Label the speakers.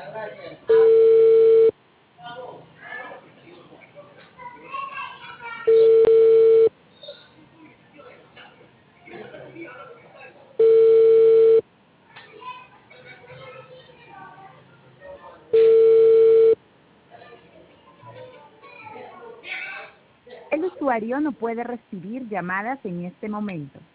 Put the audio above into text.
Speaker 1: El usuario no puede recibir llamadas en este momento.